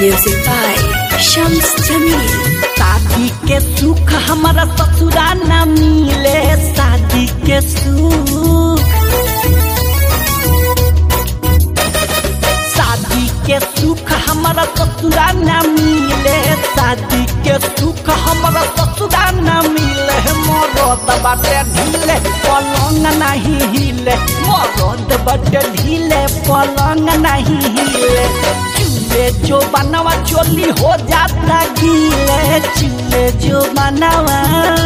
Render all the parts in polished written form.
Music by Shams Jamil. शादी के सुख हमारा ससुरा न मिले, शादी के सुख, शादी के सुख हमारा ससुरा न मिले, शादी के सुख हमारा ससुरा न मिले। मरद बाटे ढीले पलंग नहीं हिले, मरद बाटे ढीले पलंग नहीं हिले। चूल्हे जो बनवा चोली हो जाता गीले, चूल्हे जो बनवा,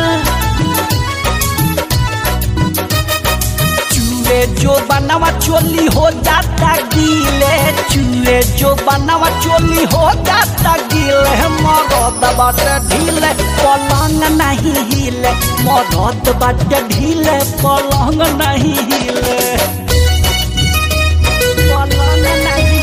चूल्हे जो बनवा चोली हो जाता गीले, चूल्हे जो बनवा चोली हो जाता गीले। मरद बाटे ढीले पलंग नहीं हिले, मरद बाटे ढीले पलंग नहीं हिले, पलंग नहीं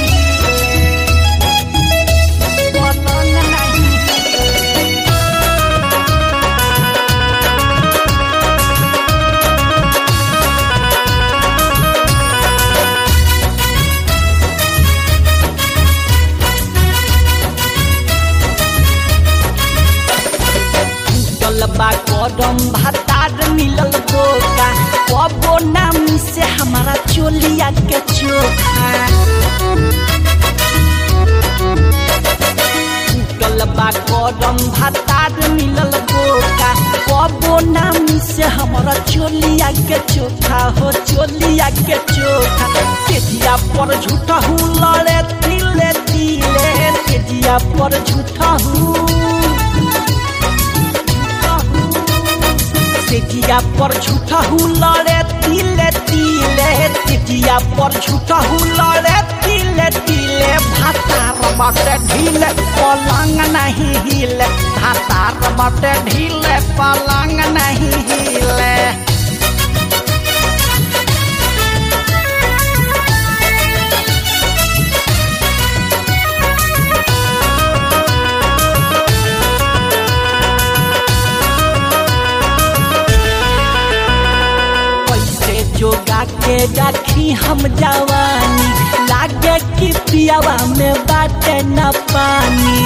बा करम भातार मिलल बोका, कबो नाम से हमारा चोलिया के चोखा। बा करम भातार मिलल बोका, कबो नाम से हमारा चोलिया के चोखा हो, चोलिया के चोखा। तेजिया पर झूठा हूँ लड़े तिले तिले, तेजिया पर झूठा हूँ, तेजिया पर झूठा हूँ लड़े तिले तिले, तेजिया पर झूठा हूँ लड़े तिले तिले। भातार बाटे ढीले पलंग नहीं हिले, भातार बाटे ढीले पलंग नहीं हिले। जोगा के रखी हम जवानी, लागे कि पियावा में बाटे न पानी।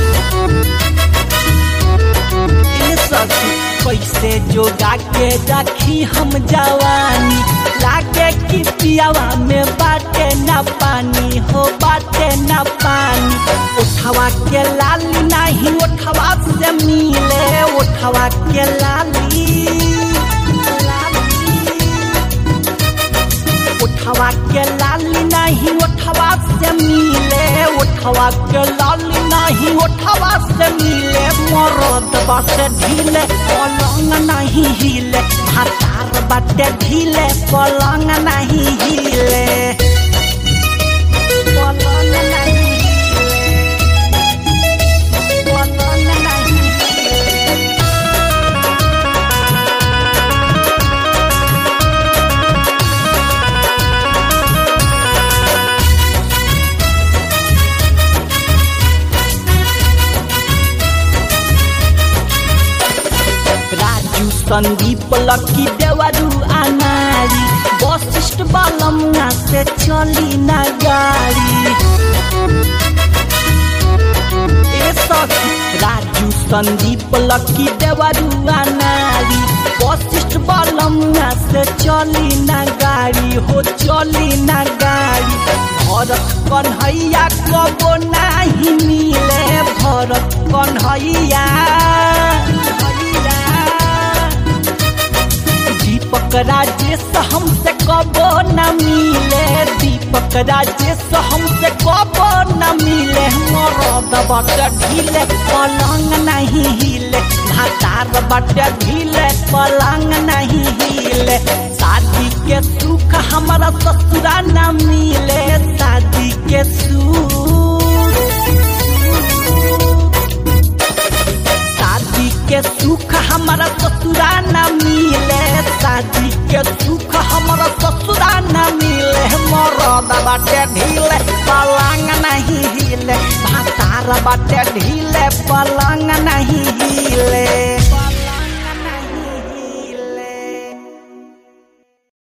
कैसे जोगा के रखी हम जवानी, लागे कि पियावा में बाटे न पानी हो, बाटे न पानी। उठवा के लाली नहीं उठवा से मिले, उठवा के लाली, उठवा के लाली नहीं उठवा से मिले, उठवा के लाली नहीं उठवा से मिले। मरद बाटे ढीले पलंग नहीं हिले, भातार बाटे ढीले पलंग नहीं हिले, पलंग नहीं हिले, पलंग नहीं हिले। राजू संदीप लकी देवरू अनारी, वशिष्ठ बालमुआ से चली न गाड़ी। राजू संदीप लकी देवरू अनारी, वशिष्ठ बालमुआ से चली न गाड़ी हो, चली न गाड़ी। भरत कन्हैया कबो नहीं मिले, भरत कन्हैया, दीपक राजेश हमसे कबो न मिले, दीपक राजेश हमसे कबो न मिले। मरद बाटे ढीले पलंग नहीं हिले, भातार बाटे ढीले पलंग नहीं हिले। शादी के सुख हमारा ससुरा न मिले, शादी के सुख, शादी के सुख हमारा ससुरा न मिले, शादी के सुख हमारा ससुरा न मिले। मरद बाटे ढीले पलंग नहीं हिले, भातार बाटे ढीले पलंग नहीं हिले।